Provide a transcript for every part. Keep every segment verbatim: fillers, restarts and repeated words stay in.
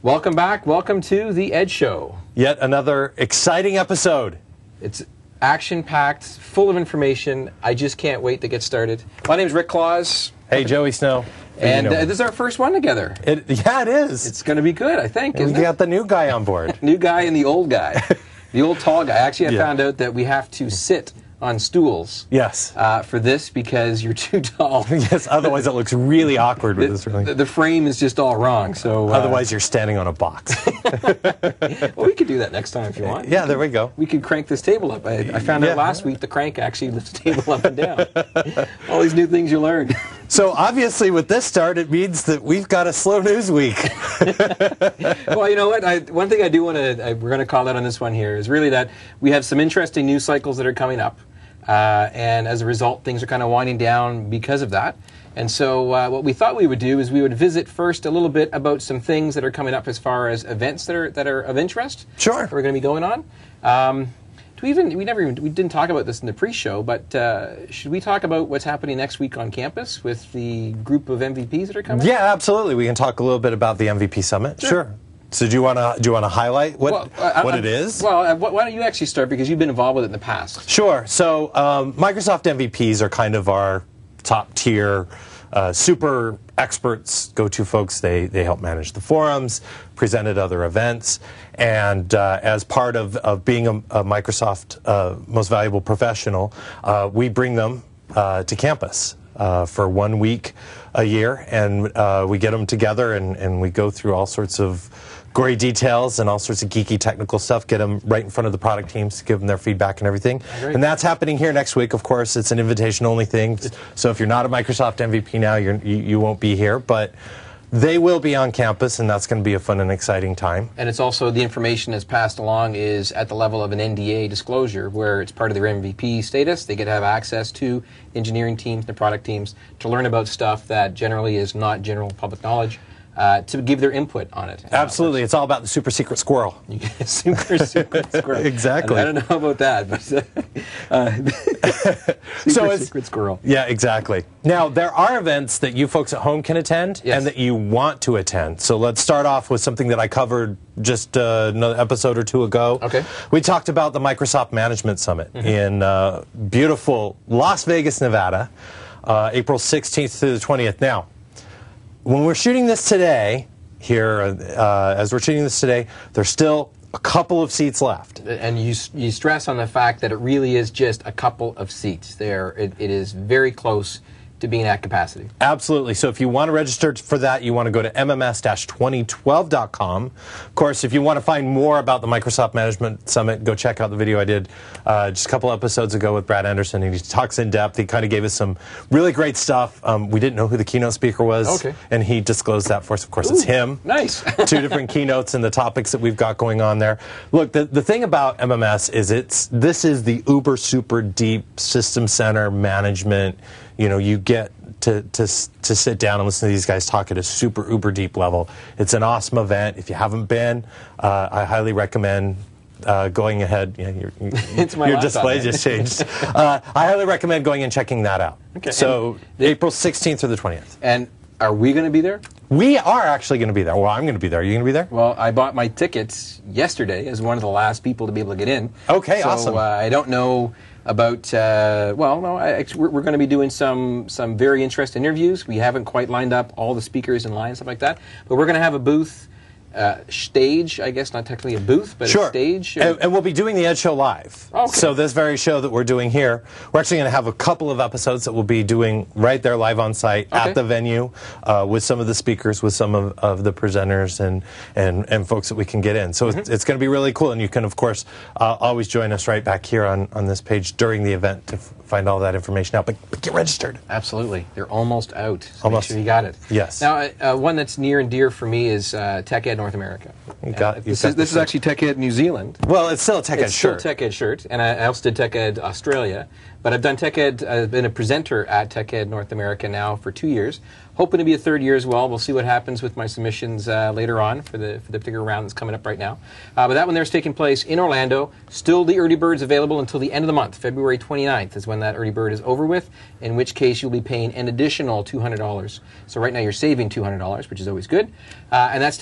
Welcome back. Welcome to The Ed Show. Yet another exciting episode. It's action-packed, full of information. I just can't wait to get started. My name is Rick Claus. Hey, Joey Snow. And you know uh, this is our first one together. It, yeah, it is. It's going to be good, I think, isn't we it? got the new guy on board. New guy and the old guy. The old tall guy. Actually, I Yeah. found out that we have to sit on stools Yes. uh, for this because you're too tall. Yes, otherwise it looks really awkward with this The, really. the frame is just all wrong. So uh, Otherwise you're standing on a box. well, we could do that next time if you want. Yeah, there we go. We could crank this table up. I, I found Yeah. out last week the crank actually lifts the table up and down. All these new things you learn. So obviously with this start, it means that we've got a slow news week. Well, you know what? I, one thing I do want to, we're going to call out on this one here, is really that we have some interesting news cycles that are coming up. Uh, and as a result, things are kind of winding down because of that. And so uh, what we thought we would do is we would visit first a little bit about some things that are coming up as far as events that are that are of interest. Sure. That we're going to be going on. Um, do we even we never even, we didn't talk about this in the pre-show, but uh, should we talk about what's happening next week on campus with the group of M V Ps that are coming? Yeah, absolutely. We can talk a little bit about the M V P Summit. Sure. Sure. So do you want to do you want to highlight what Well, uh, what uh, it is? Well, uh, why don't you actually start, because you've been involved with it in the past. Sure. So um, Microsoft M V Ps are kind of our top tier, uh, super experts, go-to folks. They they help manage the forums, present at other events, and uh, as part of, of being a, a Microsoft uh, Most Valuable Professional, uh, we bring them uh, to campus uh, for one week a year, and uh, we get them together and, and we go through all sorts of gory details and all sorts of geeky technical stuff, get them right in front of the product teams to give them their feedback and everything. Great. And that's happening here next week. Of course, it's an invitation-only thing, so if you're not a Microsoft M V P now, you're, you, you won't be here, but they will be on campus, and that's going to be a fun and exciting time. And it's also, the information that's passed along is at the level of an N D A disclosure, where it's part of their M V P status. They get to have access to engineering teams, the product teams, to learn about stuff that generally is not general public knowledge, uh, to give their input on it. Absolutely. It's all about the super secret squirrel. You get a super secret squirrel. Exactly. I, I don't know about that, but uh, super So it's- secret squirrel. Yeah, exactly. Now, there are events that you folks at home can attend Yes. and that you want to attend. So let's start off with something that I covered just uh, another episode or two ago. Okay. We talked about the Microsoft Management Summit in uh, beautiful Las Vegas, Nevada, uh, April sixteenth through the twentieth. Now, when we're shooting this today, here, uh, as we're shooting this today, there's still a couple of seats left. And you you stress on the fact that it really is just a couple of seats. There, it, it is very close to being at capacity. Absolutely. So if you want to register for that, you want to go to m m s dash twenty twelve dot com. Of course, if you want to find more about the Microsoft Management Summit, go check out the video I did uh, just a couple episodes ago with Brad Anderson. And he talks in depth. He kind of gave us some really great stuff. Um, we didn't know who the keynote speaker was, Okay. and he disclosed that for us. Of course, it's Ooh, him. Nice. Two different keynotes and the topics that we've got going on there. Look, the, the thing about M M S is it's this is the uber super deep system center management. You know, you get to, to, to sit down and listen to these guys talk at a super uber deep level. It's an awesome event. If you haven't been, uh, I highly recommend uh, going ahead. Yeah, your your, It's my your laptop, display man. just changed. uh, I highly recommend going and checking that out. Okay, So and the- April sixteenth through the twentieth. And are we going to be there? We are actually going to be there. Well, I'm going to be there. Are you going to be there? Well, I bought my tickets yesterday as one of the last people to be able to get in. Okay, so, awesome. Uh, I don't know about, uh, well, no, I, we're, we're going to be doing some some very interesting interviews. We haven't quite lined up all the speakers in line and stuff like that, but we're going to have a booth. Uh, stage, I guess, not technically a booth, but Sure. a stage. And, and we'll be doing the Ed Show live. Okay. So this very show that we're doing here, we're actually going to have a couple of episodes that we'll be doing right there live on site Okay. at the venue uh, with some of the speakers, with some of, of the presenters and, and, and folks that we can get in. So Mm-hmm. it's, it's going to be really cool. And you can, of course, uh, always join us right back here on, on this page during the event to f- find all that information out. But, but get registered. Absolutely. They're almost out. So Almost. Make sure you got it. Yes. Now, uh, one that's near and dear for me is uh, TechEd North America. You got- Uh, you this got is, this the is actually TechEd New Zealand. Well, it's still a tech It's Ed still shirt. TechEd shirt, and I I also did TechEd Australia. But I've done TechEd, I've been a presenter at TechEd North America now for two years. Hoping to be a third year as well. We'll see what happens with my submissions uh, later on for the for the particular round that's coming up right now. Uh, but that one there is taking place in Orlando. Still the early bird's available until the end of the month. February twenty-ninth is when that early bird is over with, in which case you'll be paying an additional two hundred dollars. So right now you're saving two hundred dollars, which is always good. Uh, and that's taking place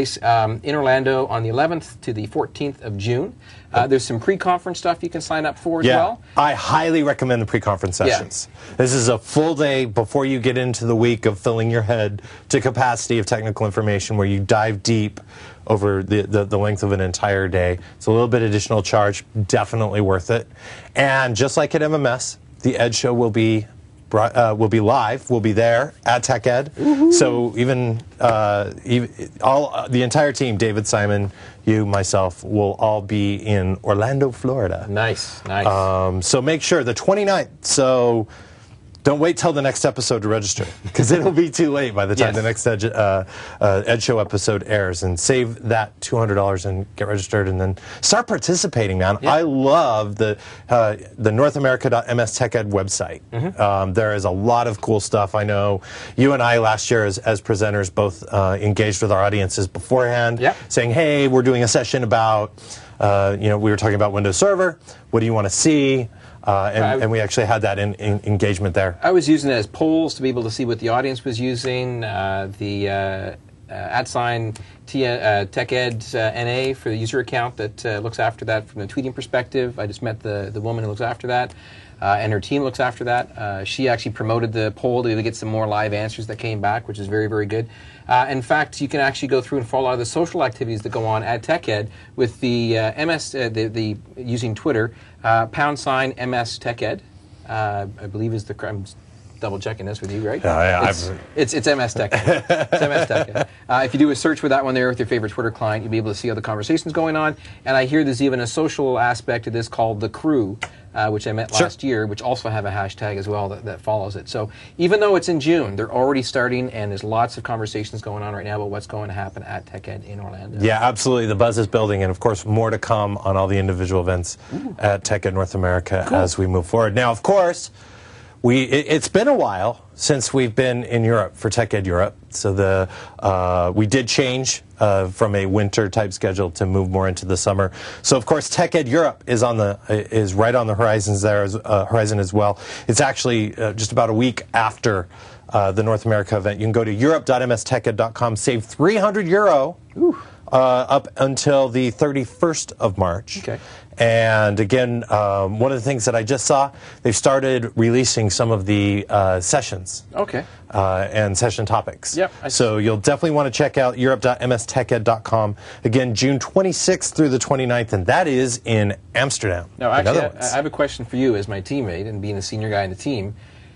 place um, in Orlando on the eleventh to the fourteenth of June. Uh, there's some pre-conference stuff you can sign up for as yeah, well. I highly recommend the pre-conference sessions. Yeah. This is a full day before you get into the week of filling your head to capacity of technical information where you dive deep over the, the, the length of an entire day. It's a little bit additional charge, definitely worth it. And just like at M M S, the Edge Show will be Uh, will be live. We'll be there at TechEd. Mm-hmm. So even, uh, even all uh, the entire team, David, Simon, you, myself, will all be in Orlando, Florida. Nice, nice. Um, so make sure the twenty-ninth. So don't wait till the next episode to register, because it'll be too late by the time yes. the next Edge, uh, uh, Edge Show episode airs. And save that two hundred dollars and get registered, and then start participating, man. Yeah. I love the uh, the North America dot M S Tech Ed website. Mm-hmm. um, there is a lot of cool stuff. I know you and I last year as, as presenters both uh, engaged with our audiences beforehand, yep. saying, hey, we're doing a session about, uh, you know, we were talking about Windows Server. What do you want to see? Uh, and, I, and we actually had that in, in engagement there. I was using it as polls to be able to see what the audience was using. Uh, the uh, uh, at sign T, uh, TechEd uh, N A for the user account that uh, looks after that from the tweeting perspective. I just met the, the woman who looks after that, uh, and her team looks after that. Uh, she actually promoted the poll to get some more live answers that came back, which is very, very good. Uh, in fact, you can actually go through and follow a lot of the social activities that go on at TechEd with the uh, M S, uh, the, the using Twitter, uh, pound sign M S TechEd. Uh, I believe is the. I'm double checking this with you, right? Uh, yeah, it's, it's it's M S TechEd. It's M S TechEd. Uh, if you do a search for that one there with your favorite Twitter client, you'll be able to see all the conversations going on. And I hear there's even a social aspect to this called the Crew, uh, which I met sure. last year, which also have a hashtag as well that, that follows it. So even though it's in June, they're already starting, and there's lots of conversations going on right now about what's going to happen at TechEd in Orlando. Yeah, absolutely. The buzz is building, and of course, more to come on all the individual events Ooh. At TechEd North America cool. as we move forward. Now, of course, we it, it's been a while since we've been in Europe for TechEd Europe. So the uh, we did change uh, from a winter type schedule to move more into the summer. So of course TechEd Europe is on the is right on the horizons there as, uh, horizon as well. It's actually uh, just about a week after uh, the North America event. You can go to europe dot m s tech ed dot com, save three hundred euro uh, up until the thirty-first of March. Okay. And again, um, one of the things that I just saw, they've started releasing some of the uh, sessions. Okay. Uh, and session topics. Yep. So you'll definitely want to check out europe dot m s tech ed dot com. Again, June twenty-sixth through the twenty-ninth, and that is in Amsterdam. Now, actually, I, I have a question for you as my teammate and being a senior guy in the team.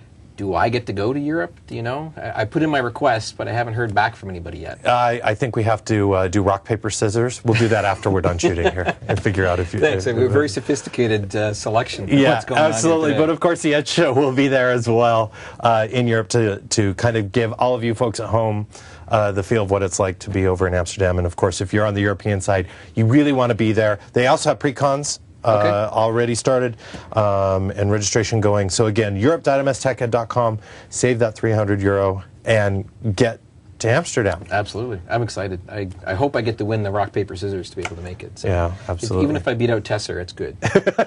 Do I get to go to Europe? Do you know? I, I put in my request, but I haven't heard back from anybody yet. I, I think we have to uh, do rock, paper, scissors. We'll do that after we're done shooting here and figure out if you... Thanks. If, we have a very sophisticated uh, selection of yeah, what's going absolutely. on here But of course, the Edge Show will be there as well uh, in Europe to, to kind of give all of you folks at home uh, the feel of what it's like to be over in Amsterdam. And of course, if you're on the European side, you really want to be there. They also have pre-cons. Uh, okay. already started um, and registration going. So again, europe dot m s tech ed dot com, save that three hundred euro and get to Amsterdam. Absolutely. I'm excited. I, I hope I get to win the rock, paper, scissors to be able to make it. So yeah, absolutely. Even if I beat out Tesser, it's good.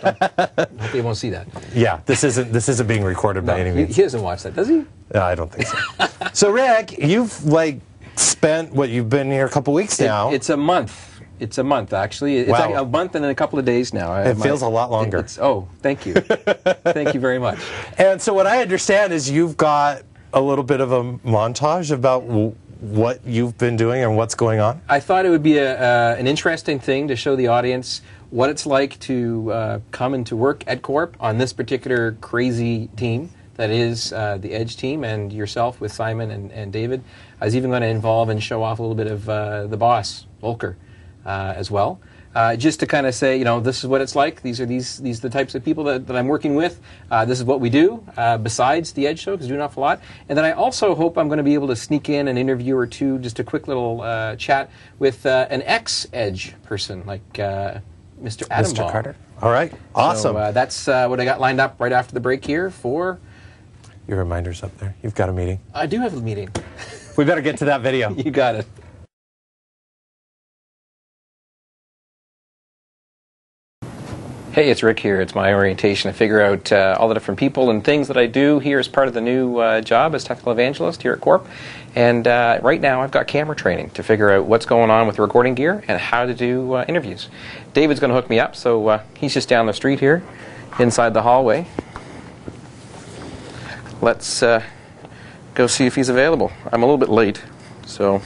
Hope they won't see that. Yeah, this isn't this isn't being recorded no, by any he, means. He doesn't watch that, does he? No, I don't think so. So Rick, you've like spent, what, you've been here a couple weeks now. It, it's a month. It's a month, actually. It's wow. like a month and then a couple of days now. It my, feels a lot longer. It's, oh, thank you. Thank you very much. And so what I understand is you've got a little bit of a montage about w what you've been doing and what's going on. I thought it would be a, uh, an interesting thing to show the audience what it's like to uh, come into work at Corp on this particular crazy team that is uh, the Edge team, and yourself with Simon and, and David. I was even going to involve and show off a little bit of uh, the boss, Volker. Uh, as well, uh, just to kind of say, you know, this is what it's like. These are these these are the types of people that, that I'm working with. Uh, this is what we do. Uh, besides the Edge Show, because we do an awful lot. And then I also hope I'm going to be able to sneak in an interview or two, just a quick little uh, chat with uh, an ex-Edge person like uh, Mister Adam Mister Carter. All right, awesome. So uh, that's uh, what I got lined up right after the break here for. Your reminder's up there. You've got a meeting. I do have a meeting. We better get to that video. You got it. Hey, it's Rick here. It's my orientation to figure out uh, all the different people and things that I do here as part of the new uh, job as technical evangelist here at Corp. And uh, right now I've got camera training to figure out what's going on with recording gear and how to do uh, interviews. David's going to hook me up, so uh, he's just down the street here inside the hallway. Let's uh, go see if he's available. I'm a little bit late, so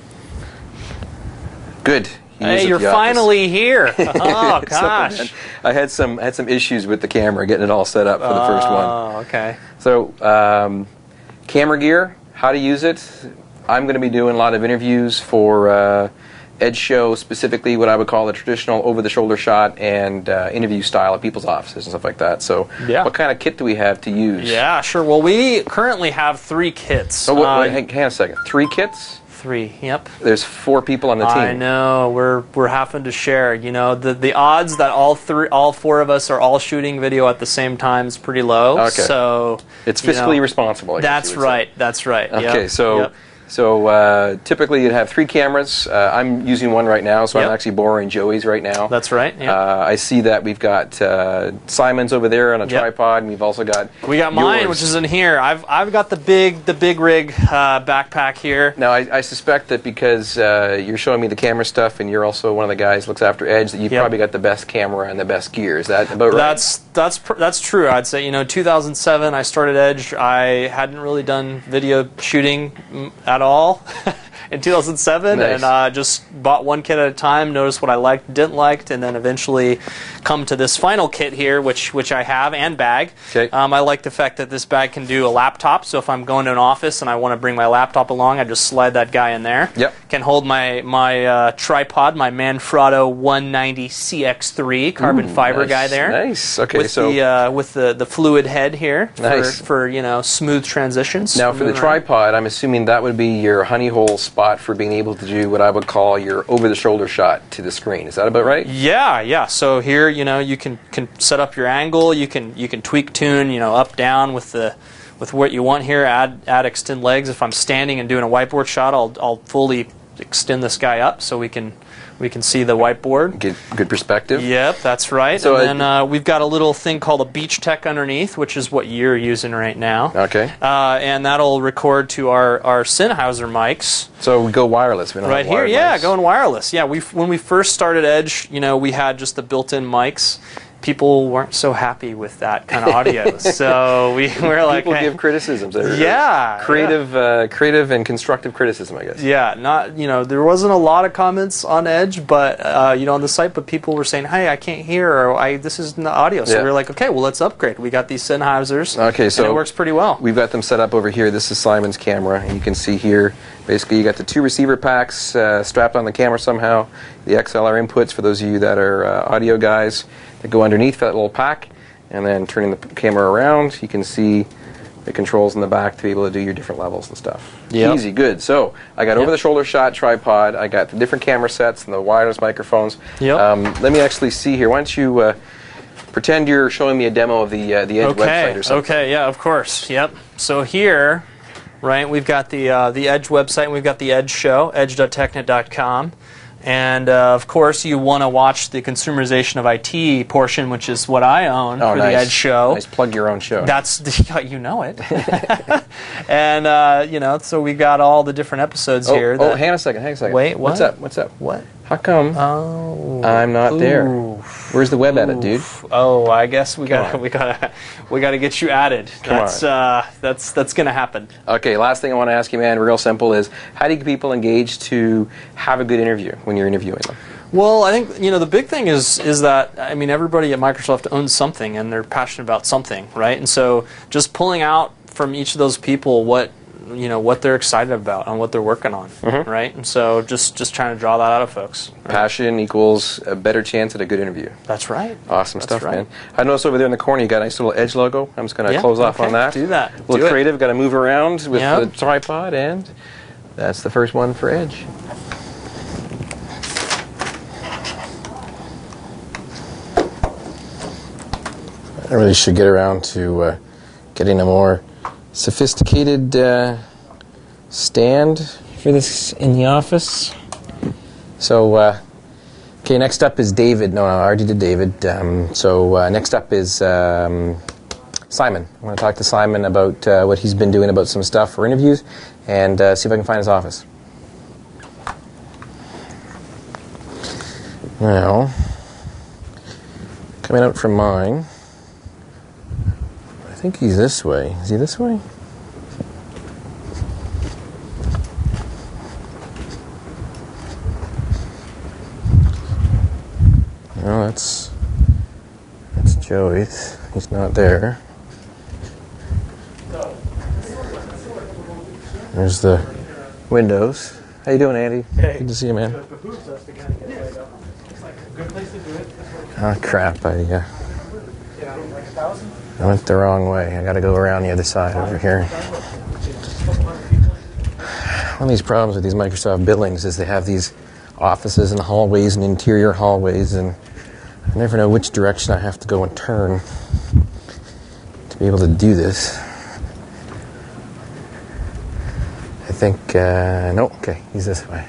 good. Hey, you're finally here. Oh, gosh. I had some had some issues with the camera, getting it all set up for the first one. Oh, okay. So, um, camera gear, how to use it. I'm going to be doing a lot of interviews for uh, Edge Show, specifically what I would call the traditional over-the-shoulder shot and uh, interview style at people's offices and stuff like that. So, yeah. What kind of kit do we have to use? Yeah, sure. Well, we currently have three kits. So, what, uh, wait, hang, hang on a second. Three kits? Three, yep. There's four people on the team. I know. We're we're having to share. You know, the the odds that all three, all four of us are all shooting video at the same time is pretty low. Okay. So it's you fiscally know, responsible. I guess that's you would right. say. That's right. Okay, yep. so Yep. so uh, typically you'd have three cameras. Uh, I'm using one right now, so Yep. I'm actually borrowing Joey's right now. That's right. Yep. Uh, I see that we've got uh, Simon's over there on a Yep. tripod, and we've also got We got mine, yours. which is in here. I've I've got the big the big rig uh, backpack here. Now, I, I suspect that because uh, you're showing me the camera stuff, and you're also one of the guys who looks after Edge, that you've Yep. probably got the best camera and the best gear. Is that about right? That's that's pr- that's true. I'd say you know two thousand seven. I started Edge. I hadn't really done video shooting mm, at all in two thousand seven, Nice. and uh, just bought one kit at a time. Noticed what I liked, didn't like, and then eventually come to this final kit here, which which I have and bag. Okay. Um, I like the fact that this bag can do a laptop. So if I'm going to an office and I want to bring my laptop along, I just slide that guy in there. Yep. Can hold my my uh, tripod, my Manfrotto one ninety C X three carbon Ooh, fiber nice, guy there. Nice. Okay, With so the uh, with the, the fluid head here for, Nice. for you know smooth transitions. now for the moving around. tripod, I'm assuming that would be your honey hole spot for being able to do what I would call your over-the-shoulder shot to the screen. Is that about right? Yeah, yeah. So here, you know, you can, can set up your angle. You can you can tweak tune, you know, up down with the with what you want here. Add add extend legs. If I'm standing and doing a whiteboard shot, I'll I'll fully extend this guy up so we can we can see the whiteboard. Get good perspective. Yep, that's right. So and then I- uh, we've got a little thing called a Beach Tech underneath, which is what you're using right now. Okay. Uh, and that'll record to our, our Sennheiser mics. So we go wireless. We don't Right have here, wired yeah, mics. going wireless. Yeah, we when we first started Edge, you know, we had just the built-in mics. People weren't so happy with that kind of audio, so we were like, People hey, give criticisms. They're- Yeah, creative, Uh, creative and constructive criticism, I guess. yeah, not you know, there wasn't a lot of comments on Edge, but uh, you know, on the site, but people were saying, hey, I can't hear, or I this isn't the audio. So Yeah. we were like, okay, well, let's upgrade. We got these Sennheisers. Okay, so and it works pretty well. We've got them set up over here. This is Simon's camera, and you can see here. Basically, you got the two receiver packs uh, strapped on the camera somehow. The X L R inputs for those of you that are uh, audio guys that go underneath that little pack, and then turning the camera around, you can see the controls in the back to be able to do your different levels and stuff. Yep. Easy, good. So I got Yep. over-the-shoulder shot tripod. I got the different camera sets and the wireless microphones. Yep. Um, let me actually see here. Why don't you uh, pretend you're showing me a demo of the uh, the Edge Okay. website or something? Okay. Yeah. Of course. Yep. So here, right, we've got the uh, the Edge website, and we've got the Edge show, edge dot technet dot com, and uh, of course you want to watch the consumerization of I T portion, which is what I own Oh, for nice. the Edge show. Nice. Plug your own show. That's the, you know it, and uh, you know, so we got all the different episodes oh, here. oh, that- hang on a second. Hang on a second. Wait, What's what? up? What's up? what? How come Oh, I'm not there? ooh. Where's the web edit, dude? Oh, I guess we got on. we got we got to get you added. Come that's on. uh, that's that's gonna happen. Okay, last thing I want to ask you, man, real simple, is how do you get people engaged to have a good interview when you're interviewing them? Well, I think you know the big thing is is that I mean everybody at Microsoft owns something and they're passionate about something, right? And so just pulling out from each of those people what you know what they're excited about and what they're working on, Mm-hmm. right? And so just just trying to draw that out of folks. Right? Passion equals a better chance at a good interview. That's right. Awesome That's stuff, right. man. I noticed over there in the corner you got a nice little Edge logo. I'm just going to Yeah, close off okay, on that. do that. A little Do it. creative, got to move around with Yep. the tripod, and that's the first one for Edge. I really should get around to uh, getting a more sophisticated uh, stand for this in the office. So uh, Okay, next up is David. No, no, I already did David. Um, so uh, next up is um, Simon. I want to talk to Simon about uh, what he's been doing about some stuff for interviews and uh, see if I can find his office. Now, coming out from mine, I think he's this way. Is he this way? No, that's that's Joey's. He's not there. There's the windows. How you doing, Andy? Hey. Good to see you, man. Oh crap! I uh, I went the wrong way. I got to go around the other side over here. One of these problems with these Microsoft buildings is they have these offices and hallways and interior hallways, and I never know which direction I have to go and turn to be able to do this. I think, uh, no, okay, he's this way.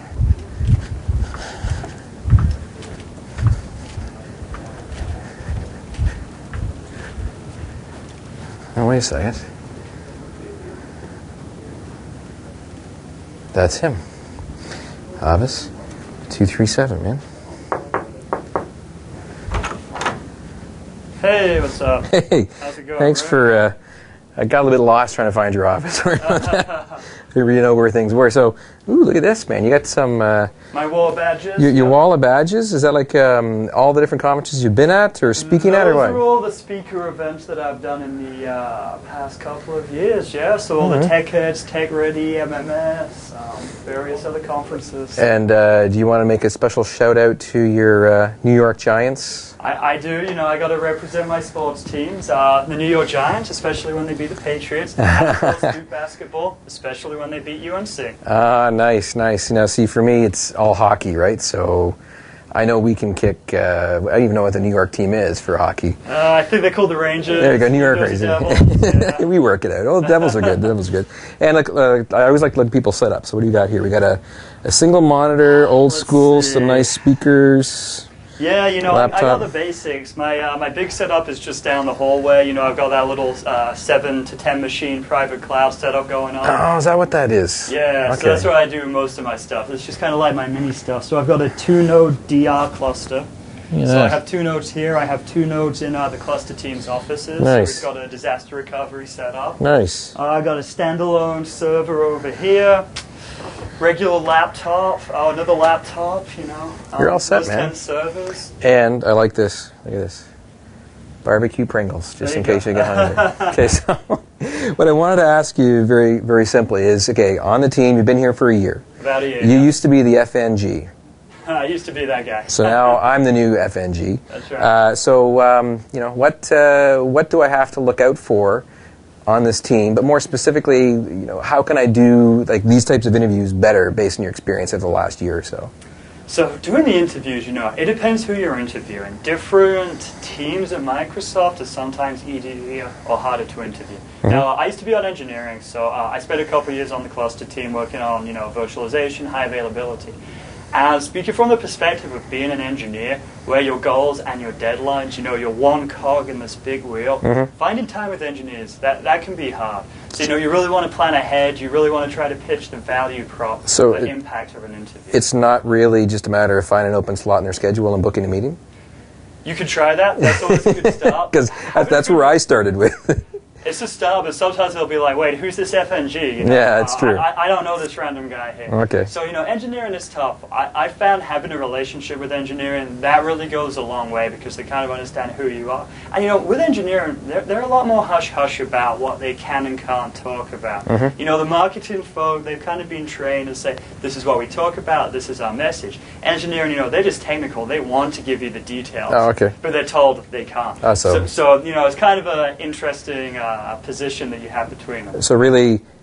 Oh, wait a second. That's him. Avis two three seven, man. Hey, what's up? Hey, How's it going? thanks Rick? for, uh, I got a little bit lost trying to find your office. Sorry about that. Figured you know where things were. So, ooh, look at this, man. You got some, uh, My wall badges. your, your yeah. wall of badges. Is that like um, all the different conferences you've been at or speaking Those at or what? are all the speaker events that I've done in the uh, past couple of years, yeah. So all Mhm. the Tech Heads, Tech Ready, M M S, um, various other conferences. And uh, do you want to make a special shout out to your uh, New York Giants? I, I do, you know, I got to represent my sports teams. Uh, the New York Giants, especially when they beat the Patriots. The Duke basketball, especially when they beat U N C. Ah, nice, nice. Now, see, for me, it's all hockey, right? So I know we can kick, uh, I don't even know what the New York team is for hockey. Uh, I think they're called the Rangers. There you go, New York Jersey Rangers. Devils, yeah. We work it out. Oh, the Devils are good. The Devils are good. And like, uh, I always like to look people set up. So what do you got here? We got a, a single monitor, old Let's school, see. some nice speakers. Yeah, you know, I, I got Laptop. the basics. My uh, my big setup is just down the hallway. You know, I've got that little uh, seven to ten machine private cloud setup going on. Oh, is that what that is? Yeah, Okay. so that's where I do most of my stuff. It's just kind of like my mini stuff. So I've got a two-node D R cluster. Look at So I that. have two nodes here. I have two nodes in uh, the cluster team's offices. Nice. So we've got a disaster recovery set up. Nice. Uh, I got a standalone server over here. Regular laptop. Oh, another laptop. You know. You're Um, all set, those man. ten servers. And I like this. Look at this. Barbecue Pringles, just There in you case go. you get hungry. Okay, so what I wanted to ask you very, very simply is, okay, on the team, you've been here for a year. About a year. You yeah. used to be the F N G. I used to be that guy. So now I'm the new F N G. That's right. Uh, so um, you know what? Uh, what do I have to look out for on this team? But more specifically, you know, how can I do like these types of interviews better based on your experience over the last year or so? So doing the interviews, you know, it depends who you're interviewing. Different teams at Microsoft are sometimes easier or harder to interview. Mm-hmm. Now, I used to be on engineering, so uh, I spent a couple of years on the cluster team working on, you know, virtualization, high availability. And speaking from the perspective of being an engineer, where your goals and your deadlines, you know, you're one cog in this big wheel, Mhm. finding time with engineers, that, that can be hard. So, you know, you really want to plan ahead, you really want to try to pitch the value prop, So the it- impact of an interview. It's not really just a matter of finding an open slot in their schedule and booking a meeting, You could try that. That's always a good start. because Having that's a good- where I started with. It's a start, but sometimes they'll be like, wait, who's this F N G? You know, Yeah, it's uh, true. I, I don't know this random guy here. Okay. So, you know, engineering is tough. I, I found having a relationship with engineering, that really goes a long way because they kind of understand who you are. And, you know, with engineering, they're, they're a lot more hush-hush about what they can and can't talk about. Mhm. You know, the marketing folk, they've kind of been trained to say, this is what we talk about, this is our message. Engineering, you know, they're just technical. They want to give you the details. Oh, okay. But they're told they can't. Ah, so- so, so, you know, it's kind of an interesting uh, position that you have between them. So really,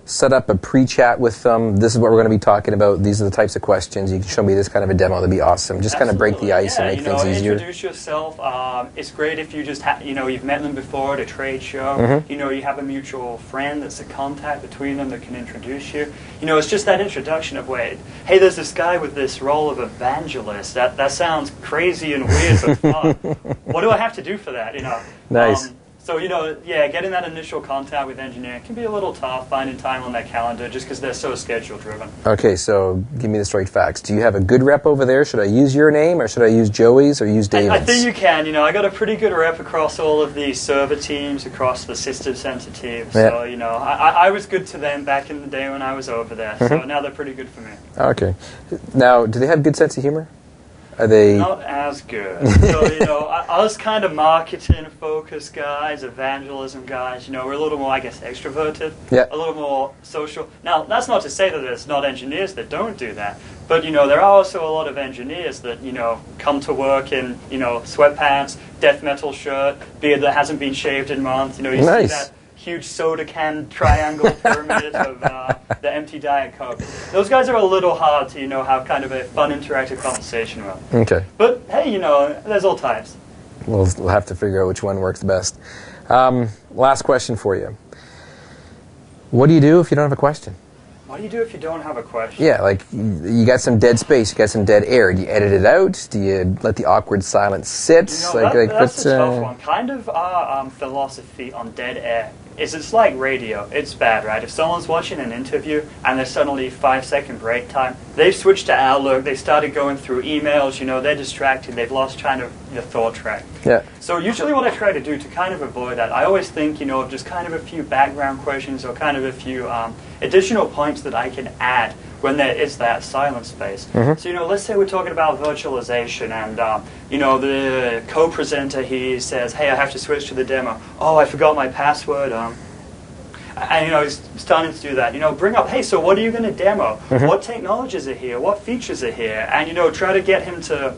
set up a pre-chat with them. This is what we're going to be talking about. These are the types of questions. You can show me this kind of a demo. That'd be awesome. Just kind of break the ice yeah, and make you know, things easier. Introduce yourself. Um, it's great if you just ha you know you've met them before at a trade show. Mm-hmm. You know you have a mutual friend that's a contact between them that can introduce you. You know it's just that introduction of wait, hey, there's this guy with this role of evangelist. That that sounds crazy and weird but fun. What do I have to do for that? You know. Nice. Um, So, you know, yeah, getting that initial contact with engineering can be a little tough, finding time on their calendar just because they're so schedule-driven. Okay, so give me the straight facts. Do you have a good rep over there? Should I use your name, or should I use Joey's, or use David's? I, I think you can. You know, I got a pretty good rep across all of the server teams, across the system center teams. Yeah. So, you know, I, I was good to them back in the day when I was over there. Mm-hmm. So now they're pretty good for me. Okay. Now, do they have good sense of humor? Are they... Not as good. So, you know, us kind of marketing-focused guys, evangelism guys, you know, we're a little more, I guess, extroverted, Yeah. a little more social. Now, that's not to say that there's not engineers that don't do that, but, you know, there are also a lot of engineers that, you know, come to work in, you know, sweatpants, death metal shirt, beard that hasn't been shaved in months. You know, you Nice. see that huge soda can triangle pyramid of uh, the empty Diet Coke. Those guys are a little hard to, you know, have kind of a fun, interactive conversation with. Okay. But, hey, you know, there's all types. We'll, we'll have to figure out which one works best. Um, last question for you. What do you do if you don't have a question? What do you do if you don't have a question? Yeah, like you you got some dead space, you got some dead air. Do you edit it out? Do you let the awkward silence sit? You know, like, that, like, that's what's, a tough uh, one. Kind of our um, philosophy on dead air is it's like radio. It's bad, right? If someone's watching an interview and there's suddenly five second break time, they've switched to Outlook, they started going through emails, you know, they're distracted, they've lost kind of the thought track. Yeah. So usually what I try to do to kind of avoid that, I always think, you know, of just kind of a few background questions or kind of a few um, additional points that I can add when there is that silent space. Mm-hmm. So, you know, let's say we're talking about virtualization and, um, you know, the co-presenter, he says, hey, I have to switch to the demo. Oh, I forgot my password. Um, and, you know, he's starting to do that. You know, bring up, hey, so what are you going to demo? Mm-hmm. What technologies are here? What features are here? And, you know, try to get him to...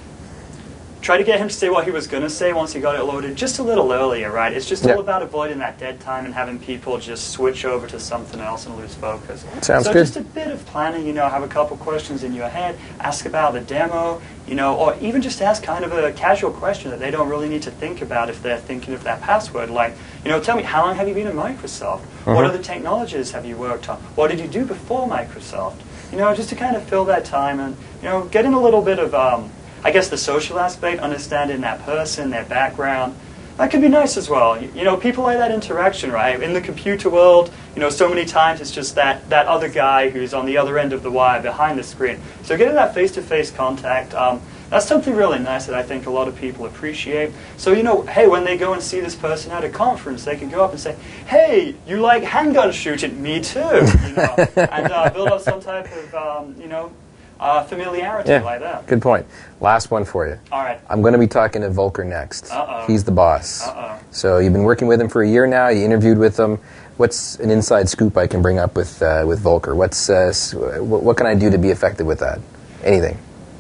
Try to get him to say what he was going to say once he got it loaded just a little earlier, right? It's just Yeah. all about avoiding that dead time and having people just switch over to something else and lose focus. Sounds so good. just a bit of planning, you know, have a couple questions in your head, ask about the demo, you know, or even just ask kind of a casual question that they don't really need to think about if they're thinking of that password. Like, you know, tell me, how long have you been at Microsoft? Uh-huh. What other technologies have you worked on? What did you do before Microsoft? You know, just to kind of fill that time and, you know, get in a little bit of... Um, I guess the social aspect, understanding that person, their background, that could be nice as well. You, you know, people like that interaction, right? In the computer world, you know, so many times it's just that, that other guy who's on the other end of the wire behind the screen. So getting that face-to-face contact, um, that's something really nice that I think a lot of people appreciate. So, you know, hey, when they go and see this person at a conference, they can go up and say, hey, you like handgun shooting? Me too, you know, and uh, build up some type of, um, you know, Uh, familiarity Yeah, like that. good point. Last one for you. All right. I'm going to be talking to Volker next. Uh-oh. He's the boss. Uh-oh. So you've been working with him for a year now. You interviewed with him. What's an inside scoop I can bring up with uh, with Volker? What's uh, s- what, what can I do to be effective with that? Anything?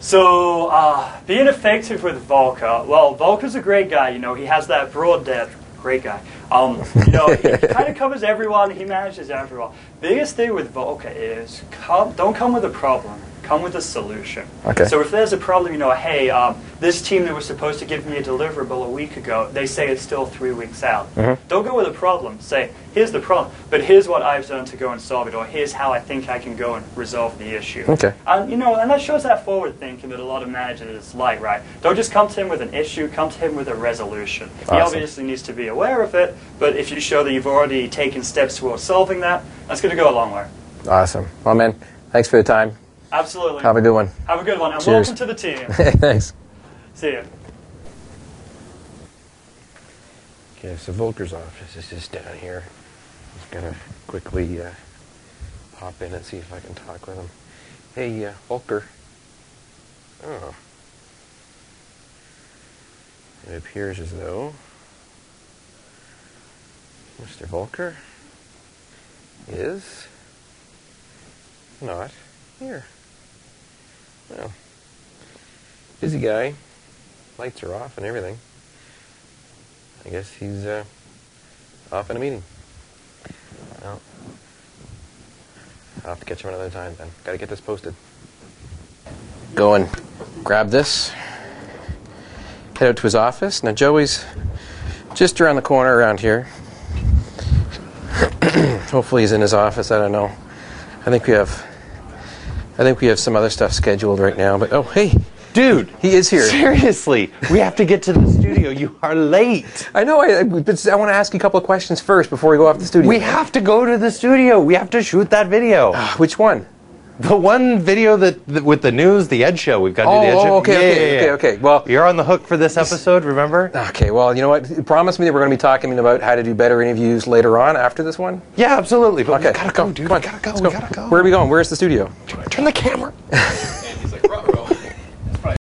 So, uh, being effective with Volker, well, Volker's a great guy. You know, he has that broad depth. Great guy. Um, you know, he kind of covers everyone. He manages everyone. Biggest thing with Volker is come, don't come with a problem. Come with a solution. Okay. So if there's a problem, you know, hey, um, this team that was supposed to give me a deliverable a week ago, they say it's still three weeks out. Mhm. Don't go with a problem. Say, here's the problem, but here's what I've done to go and solve it, or here's how I think I can go and resolve the issue. Okay. And, you know, and that shows that forward thinking that a lot of managers like, right? Don't just come to him with an issue, come to him with a resolution. He Awesome. obviously needs to be aware of it, but if you show that you've already taken steps towards solving that, that's going to go a long way. Awesome. Well, man, thanks for the time. Absolutely. Have a good one. Have a good one, and Cheers. welcome to the team. Thanks. See you. Okay, so Volker's office is just down here. Just gonna quickly uh, pop in and see if I can talk with him. Hey, uh, Volker. Oh. It appears as though Mister Volker is not here. Well, busy guy. Lights are off and everything. I guess he's uh, off in a meeting. Well, I'll have to catch him another time then. Got to get this posted. Go and grab this. Head out to his office. Now Joey's just around the corner around here. Hopefully he's in his office. I don't know. I think we have. I think we have some other stuff scheduled right now. But oh, hey, Dude, he is here. Seriously, we have to get to the studio. You are late. I know. I, I, but I want to ask you a couple of questions first before we go off the studio. We have to go to the studio. We have to shoot that video. Which one? The one video that, that with the news, the Ed Show. We've got to Oh, do the Ed oh, Show. okay, Yeah, okay, yeah, yeah. okay, okay. Well, you're on the hook for this episode. Remember? Okay. Well, you know what? Promise me that we're going to be talking about how to do better interviews later on after this one. Yeah, absolutely. But Okay, we gotta go, go, dude. come on. We gotta go. Let's We go. gotta go. Where are we going? Where's the studio? Turn the camera. And he's like, ruh-roh. That's probably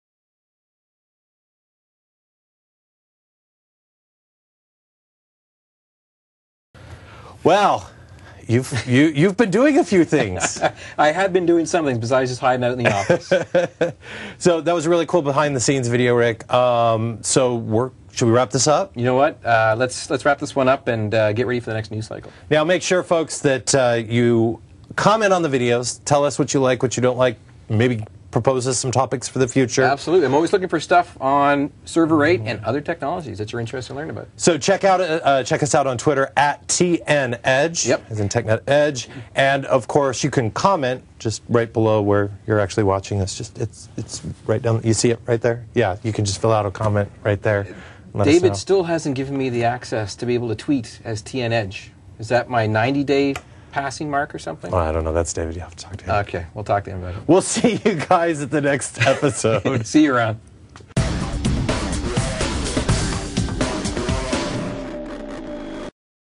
Well, you've you you've been doing a few things. I have been doing some things besides just hiding out in the office. So that was a really cool behind the scenes video, Rick. Um, so we're should we wrap this up? You know what? Uh, let's let's wrap this one up and uh, get ready for the next news cycle. Now make sure, folks, that uh, you comment on the videos. Tell us what you like, what you don't like. Maybe propose us some topics for the future. Absolutely. I'm always looking for stuff on server eight and other technologies that you're interested in learning about. So check out uh, check us out on Twitter at T N Edge. Yep. As in TechNet Edge. And of course, you can comment just right below where you're actually watching us. Just it's it's right down. You see it right there? Yeah. You can just fill out a comment right there. Let us David know. still hasn't given me the access to be able to tweet as T N Edge. Is that my ninety day passing mark or something? Oh, I don't know. That's David. You have to talk to him. Okay, we'll talk to him about it. We'll see you guys at the next episode. See you around.